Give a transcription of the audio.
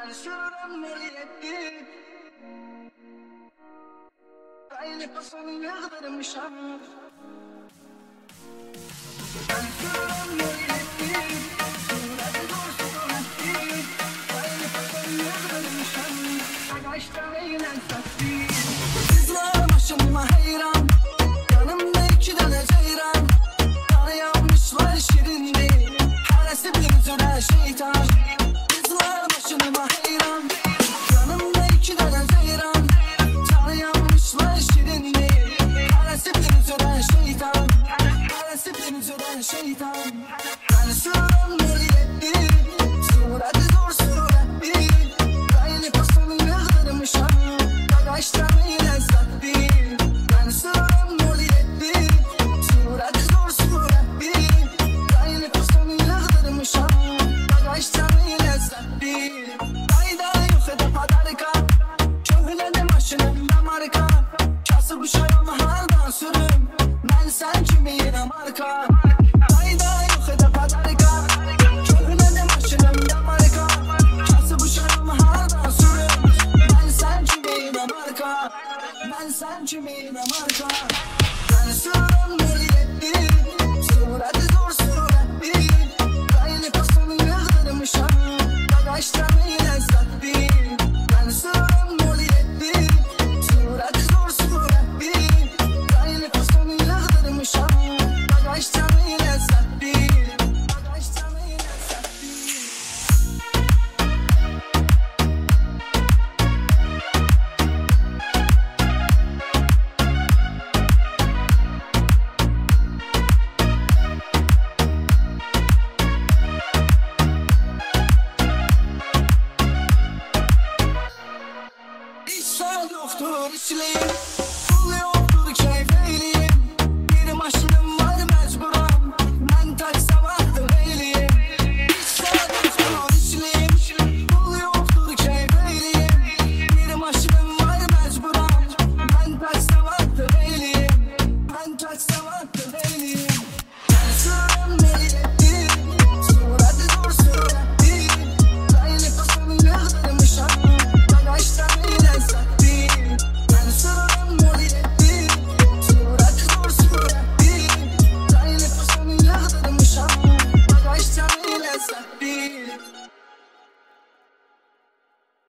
Ben sürünmeliydim. Aynı pasanı yıldırmışam. Ben sürünmeliydim. Suratı doğrusu donattim. Aynı pasanı yıldırmışam. Ağaçtan eğlen sattım. Kızlar başıma hayran. Yanımda 2 tane ceyran. Bana yanmışlar şirindi. Heresi bir üzülen şeytan. Kızlar başıma hayran. Yanımda 2 tane ceyran. Bana yanmışlar şirindi. Heresi bir üzülen şeytan. Heresi bir üzülen şeytan. Ben sürünmeliydim. Suratı zor surattim. Aynı pasanı yıldırmışam. Bagajdan eğlen sattım. Ben sürünmeliydim. Suratı zor surattim. Aynı pasanı yıldırmışam. Bagajdan eğlen sattım. Kayda yok edip adarka. Köhledim başınımda marka. Kasıp uçarım haldan sürüm. Ben sen kimiyim marka. Kayda yok edip adarka. Köhledim başınımda marka. Kasıp uçarım haldan sürüm. Ben sen kimiyim marka. Ben sen kimiyim marka. Ben sürünmeliydim. Suratı zor surattim. Aynı pasanı yıldırmışam. Bagajdan eğlen sattım. Ben sürünmeliydim. Suratı zor surattim. Aynı pasanı yıldırmışam. Bagajdan eğlen sattım. Bagajdan eğlen sattım. Hiç sağ yoktur içliyim. Pul yoktur keyfeyliyim. Bir maşınım var mecburam. Ben taksam ahtım eyliyim. Hiç sağ yoktur içliyim. Pul yoktur keyfeyliyim. Bir maşınım var mecburam. Ben taksam ahtım eyliyim. Ben taksam ahtım eyliyim.